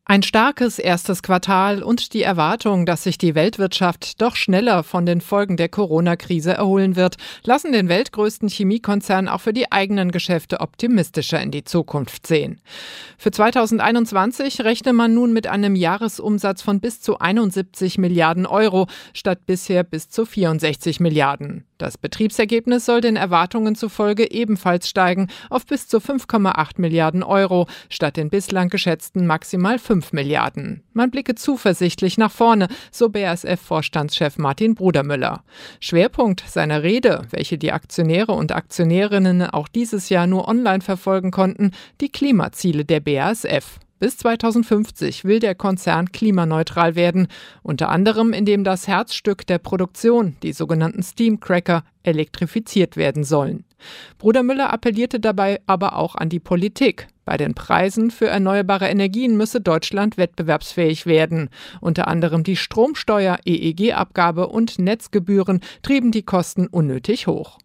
Ein starkes erstes Quartal und die Erwartung, dass sich die Weltwirtschaft doch schneller von den Folgen der Corona-Krise erholen wird, lassen den weltgrößten Chemiekonzern auch für die eigenen Geschäfte optimistischer in die Zukunft sehen. Für 2021 rechne man nun mit einem Jahresumsatz von bis zu 71 Milliarden Euro statt bisher bis zu 64 Milliarden. Das Betriebsergebnis soll den Erwartungen zufolge ebenfalls steigen auf bis zu 5,8 Milliarden Euro statt den bislang geschätzten maximal 5 Milliarden. Man blicke zuversichtlich nach vorne, so BASF-Vorstandschef Martin Brudermüller. Schwerpunkt seiner Rede, welche die Aktionäre und Aktionärinnen auch dieses Jahr nur online verfolgen konnten, die Klimaziele der BASF. Bis 2050 will der Konzern klimaneutral werden, unter anderem indem das Herzstück der Produktion, die sogenannten Steamcracker, elektrifiziert werden sollen. Brudermüller appellierte dabei aber auch an die Politik. Bei den Preisen für erneuerbare Energien müsse Deutschland wettbewerbsfähig werden. Unter anderem die Stromsteuer, EEG-Abgabe und Netzgebühren trieben die Kosten unnötig hoch.